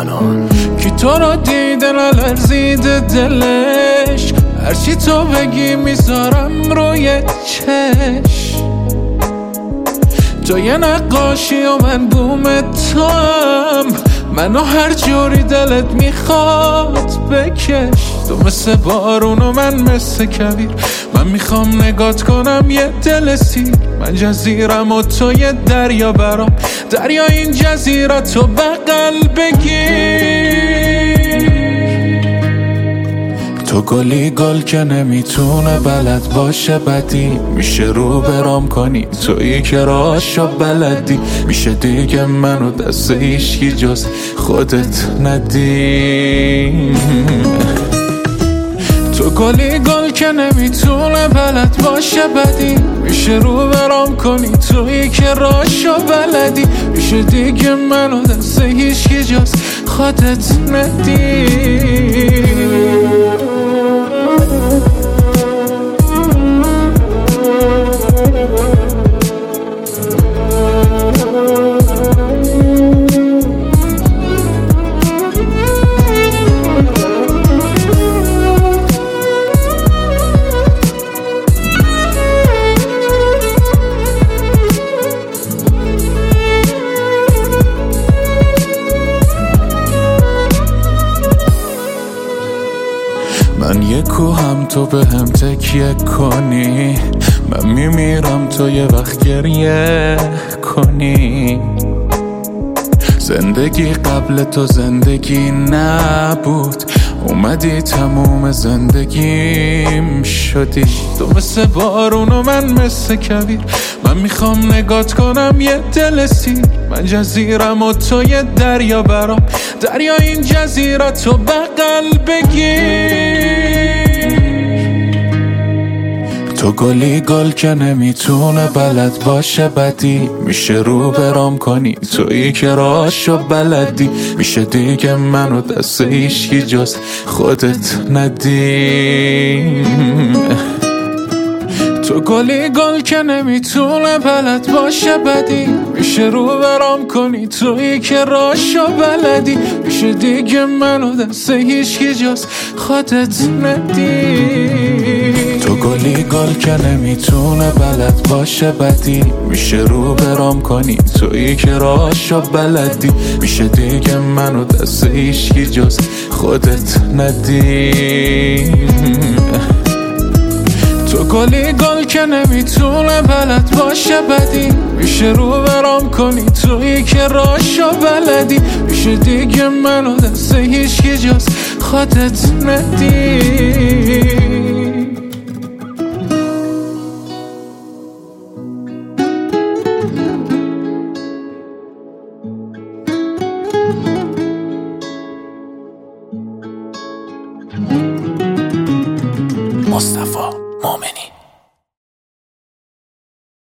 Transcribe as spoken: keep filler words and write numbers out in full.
زنان. کی تو رو دیده نلرزیده دلش، هرچی تو بگی میذارم روی چش. تو یه نقاشی و من بوم تو هم، منو هر جوری دلت میخواد بکش. تو مثل بارون و من مثل کویر، من میخوام نگات کنم یه دل سیر. من جزیرم و تو یه دریا برام، دریا این جزیره تو بغل بگیر. تو گلی گل که نمیتونه بلد باشه بدی، میشه رو برام کنی تویی که راشو بلدی. میشه دیگه منو دست هیچکی جز خودت ندی. تو گلی گل که نمیتونه بلد باشه بدی، میشه رو برام کنی تویی که راشو بلدی. میشه دیگه منو دست هیچکی جز خودت ندی. من یه کوهم تو به هم تکیه کنی، من میمیرم تو یه وقت گریه کنی. زندگی قبل تو زندگی نبود، اومدی تموم زندگیم شدی. تو مثل بارون و من مثل کویر، من میخوام نگات کنم یه دل سیر. من جزیرم و تو یه دریا برام، دریا این جزیره تو بغل بگیر. تو گلی گل که نمیتونه بلد باشه بدی، میشه رو برام کنی تویی که راشو بلدی. میشه دیگه منو دست هیچکی جز خودت ندی. تو گلی گل که نمیتونه بلد باشه بدی، میشه رو برام کنی تویی که راشو بلدی. میشه دیگه منو دست هیچکی جز خودت ندی. تو گلی گل که نمیتونه بلد باشه بدی، میشه رو برام کنی تویی که راشو بلدی. میشه دیگه منو دست هیچکی جز خودت ندی. تو گلی گل که نمیتونه بلد باشه بدی، میشه رو برام کنی تویی که راشو بلدی. میشه دیگه منو دست هیچکی جز خودت ندی. مصطفی مومنی.